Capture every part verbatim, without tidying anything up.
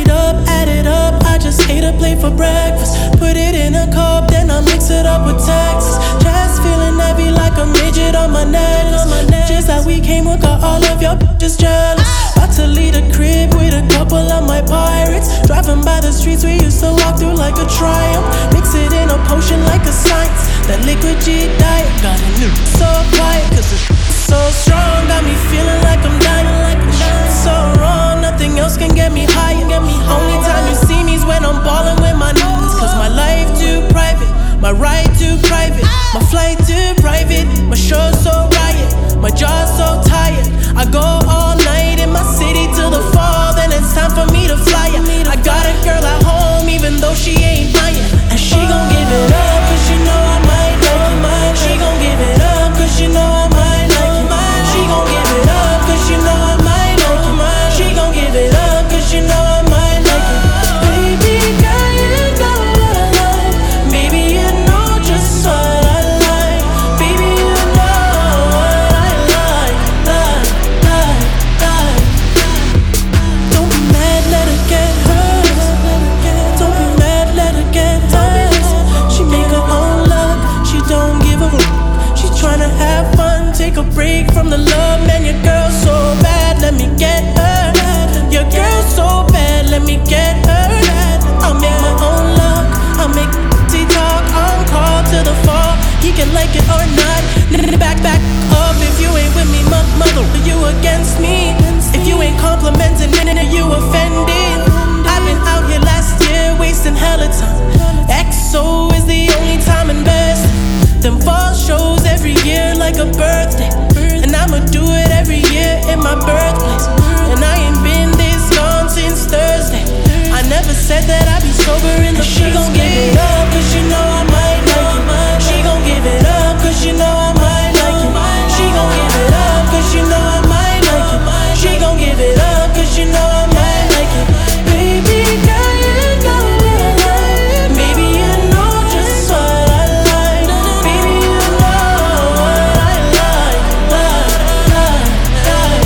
it up, add it up. I just ate a plate for breakfast. Put it in a cup, then I mix it up with Texas. Just feeling heavy like a midget on my necklace. Just like we came, we got all of your bitches jealous. About to leave the crib with a couple of my pirates. Driving by the streets we used to walk through like a triumph. Mix it in a potion like a science. That liquid G diet got a new so quiet, cause it's so strong. Got me feeling like I'm dying, like I'm dying. So wrong, nothing else can get me higher. Only time you see me is when I'm ballin' with my niggas. Cause my life too private, my ride too private, my flight too private, my show so riot, my jaw so tired. I go all night in my city till the fall, then it's time for me to fly ya. I got a girl at home even though she ain't mine, and she gon' give it up cause she know I might like it. She gon' give it up cause she know I might like it. She gon' give it up cause she know I might like it. She gon' give it up cause she know I might like it. Baby girl, you know what I like. Baby, you know just what I like. Baby, you know what I like, like, like, like. Don't be mad, let her get hurt. Don't be mad, let her get hurt. She make her own luck, she don't give a fuck. She tryna have fun, take a break from the love. Man, your girl's so bad, let me get her. Your girl's so bad, let me get her. I'll make my own luck, I'll make T talk on call to the fall. He can like it or not. Back, back up if you ain't with me, mother. You against me. If you ain't complimenting, you offended. I've been out here last year wasting hella time. X O is the only time invested. Them fall shows every year like a birthday, and I'ma do it every year in my birthplace. And I ain't been this gone since Thursday. I never said that I'd be sober in the she gon' give it up cause she know I might like it. She gon' give it up cause she know I might like it. She gon' give it up cause she know I might like it. She gon' give it up cause she know I might like it. Baby girl, you know what I like. Baby, you know just what I like. Baby, you know what I like, like, like, like.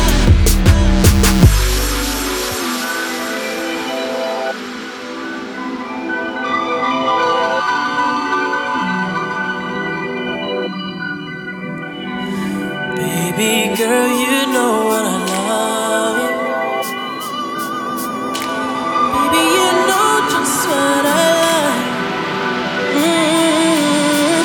Baby girl, you know what I love. Baby, you know just what I like. mm.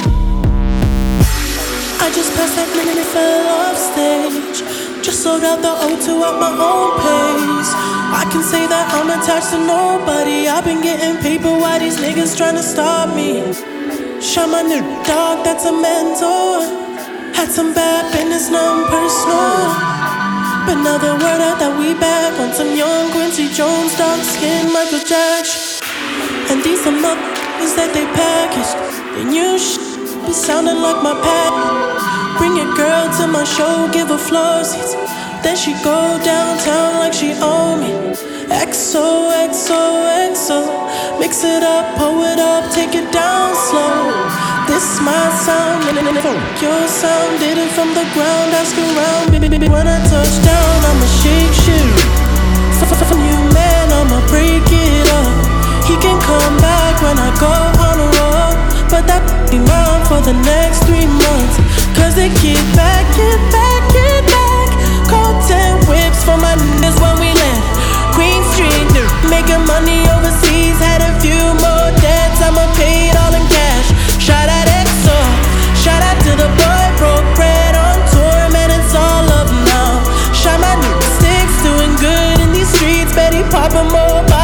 I just passed that minute and fell off stage. Just sold out the O two at my own pace. I can say that I'm attached to nobody. I've been getting paper, why these niggas tryna stop me? Shot my new dog, that's a mentor. Had some bad business, nothing personal. But now the word out that we back on some young Quincy Jones, dark skin Michael Jackson. And these some motherfuckers that they packaged. The new shit be sounding like my pad. Bring your girl to my show, give her floor seats. Then she go downtown like she own me. X O, X O, X O. Mix it up, pull it up, take it down slow. This my sound, and your sound. Did it from the ground, ask around. When I touch down, I'ma shake shit. From you, man, I'ma break it up. He can come back when I go on a road, but that be mine for the next three months. Cause they get back, get back, get back. Cold ten whips for my niggas when we land. Queen Street, making money overseas. Had a few more debts, I'ma pay it all in cash. Shout out X O, shout out to the boy, broke bread on tour, man, it's all up now. Shot my new sticks, doing good in these streets, Betty poppin' more.